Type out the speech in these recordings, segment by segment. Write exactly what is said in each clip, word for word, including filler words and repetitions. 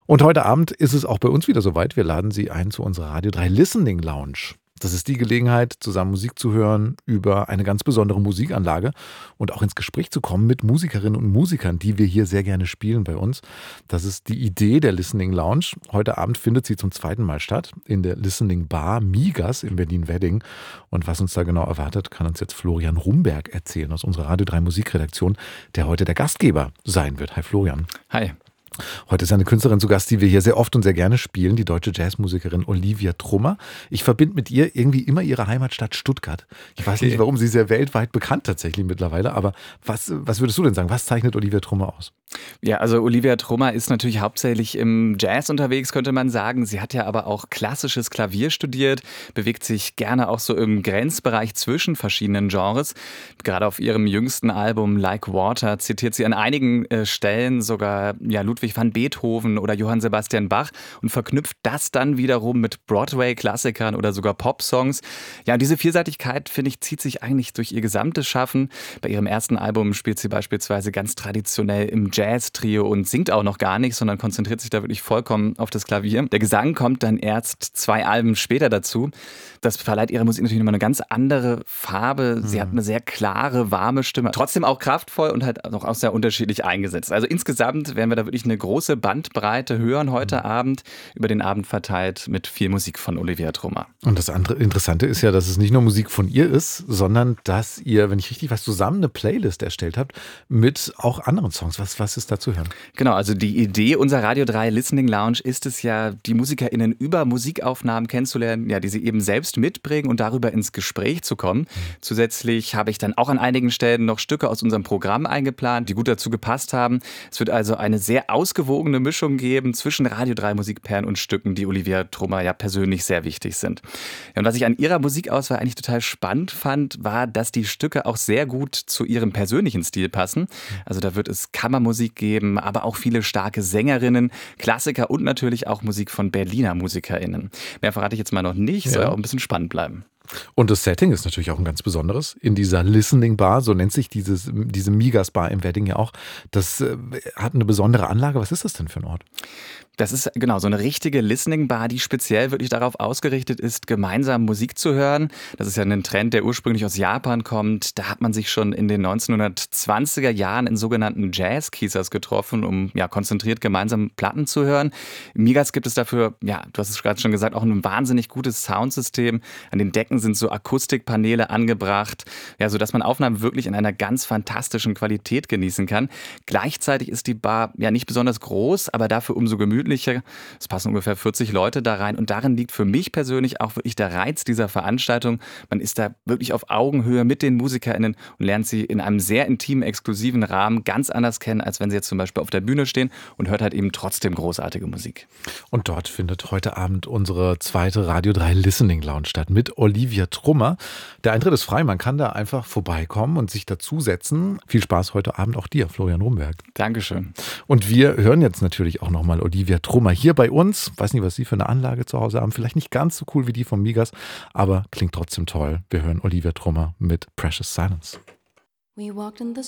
Und heute Abend ist es auch bei uns wieder soweit. Wir laden Sie ein zu unserer Radio drei Listening Lounge. Das ist die Gelegenheit, zusammen Musik zu hören über eine ganz besondere Musikanlage und auch ins Gespräch zu kommen mit Musikerinnen und Musikern, die wir hier sehr gerne spielen bei uns. Das ist die Idee der Listening Lounge. Heute Abend findet sie zum zweiten Mal statt in der Listening Bar Migas in Berlin-Wedding. Und was uns da genau erwartet, kann uns jetzt Florian Rumberg erzählen aus unserer Radio drei Musikredaktion, der heute der Gastgeber sein wird. Hi Florian. Hi. Heute ist eine Künstlerin zu Gast, die wir hier sehr oft und sehr gerne spielen, die deutsche Jazzmusikerin Olivia Trummer. Ich verbinde mit ihr irgendwie immer ihre Heimatstadt Stuttgart. Ich weiß nicht, warum, sie ist ja weltweit bekannt tatsächlich mittlerweile, aber was, was würdest du denn sagen? Was zeichnet Olivia Trummer aus? Ja, also Olivia Trummer ist natürlich hauptsächlich im Jazz unterwegs, könnte man sagen. Sie hat ja aber auch klassisches Klavier studiert, bewegt sich gerne auch so im Grenzbereich zwischen verschiedenen Genres. Gerade auf ihrem jüngsten Album Like Water zitiert sie an einigen äh, Stellen sogar ja, Ludwig van Beethoven oder Johann Sebastian Bach und verknüpft das dann wiederum mit Broadway-Klassikern oder sogar Pop-Songs. Ja, und diese Vielseitigkeit, finde ich, zieht sich eigentlich durch ihr gesamtes Schaffen. Bei ihrem ersten Album spielt sie beispielsweise ganz traditionell im Jazz-Trio und singt auch noch gar nicht, sondern konzentriert sich da wirklich vollkommen auf das Klavier. Der Gesang kommt dann erst zwei Alben später dazu. Das verleiht ihrer Musik natürlich nochmal eine ganz andere Farbe. Sie mhm. hat eine sehr klare, warme Stimme, trotzdem auch kraftvoll und halt auch sehr unterschiedlich eingesetzt. Also insgesamt werden wir da wirklich eine große Bandbreite hören heute mhm. Abend, über den Abend verteilt mit viel Musik von Olivia Trummer. Und das andere Interessante ist ja, dass es nicht nur Musik von ihr ist, sondern dass ihr, wenn ich richtig weiß, zusammen eine Playlist erstellt habt mit auch anderen Songs. Was, was ist da zu hören? Genau, also die Idee unserer Radio drei Listening Lounge ist es ja, die MusikerInnen über Musikaufnahmen kennenzulernen, ja, die sie eben selbst mitbringen und darüber ins Gespräch zu kommen. Mhm. Zusätzlich habe ich dann auch an einigen Stellen noch Stücke aus unserem Programm eingeplant, die gut dazu gepasst haben. Es wird also eine sehr ausgewogene Mischung geben zwischen Radio drei Musikperlen und Stücken, die Olivia Trummer ja persönlich sehr wichtig sind. Ja, und was ich an ihrer Musikauswahl eigentlich total spannend fand, war, dass die Stücke auch sehr gut zu ihrem persönlichen Stil passen. Also da wird es Kammermusik geben, aber auch viele starke Sängerinnen, Klassiker und natürlich auch Musik von Berliner MusikerInnen. Mehr verrate ich jetzt mal noch nicht, soll ja auch ein bisschen spannend bleiben. Und das Setting ist natürlich auch ein ganz besonderes. In dieser Listening Bar, so nennt sich dieses, diese Migas Bar im Wedding ja auch. Das äh, hat eine besondere Anlage. Was ist das denn für ein Ort? Das ist genau so eine richtige Listening-Bar, die speziell wirklich darauf ausgerichtet ist, gemeinsam Musik zu hören. Das ist ja ein Trend, der ursprünglich aus Japan kommt. Da hat man sich schon in den neunzehnhundertzwanziger Jahren in sogenannten Jazz-Keesers getroffen, um ja konzentriert gemeinsam Platten zu hören. Im Migas gibt es dafür, ja, du hast es gerade schon gesagt, auch ein wahnsinnig gutes Soundsystem. An den Decken sind so Akustikpaneele angebracht, ja, sodass man Aufnahmen wirklich in einer ganz fantastischen Qualität genießen kann. Gleichzeitig ist die Bar ja nicht besonders groß, aber dafür umso gemütlicher. Es passen ungefähr vierzig Leute da rein und darin liegt für mich persönlich auch wirklich der Reiz dieser Veranstaltung. Man ist da wirklich auf Augenhöhe mit den MusikerInnen und lernt sie in einem sehr intimen, exklusiven Rahmen ganz anders kennen, als wenn sie jetzt zum Beispiel auf der Bühne stehen und hört halt eben trotzdem großartige Musik. Und dort findet heute Abend unsere zweite Radio drei Listening Lounge statt mit Olivia Trummer. Der Eintritt ist frei, man kann da einfach vorbeikommen und sich dazusetzen. Viel Spaß heute Abend auch dir, Florian Rumberg. Dankeschön. Und wir hören jetzt natürlich auch nochmal Olivia Trummer hier bei uns. Weiß nicht, was Sie für eine Anlage zu Hause haben. Vielleicht nicht ganz so cool wie die von Migas, aber klingt trotzdem toll. Wir hören Olivia Trummer mit Precious Silence. We walked in the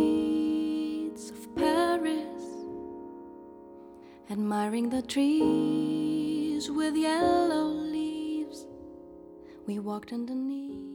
streets of Paris, admiring the trees with yellow leaves. We walked underneath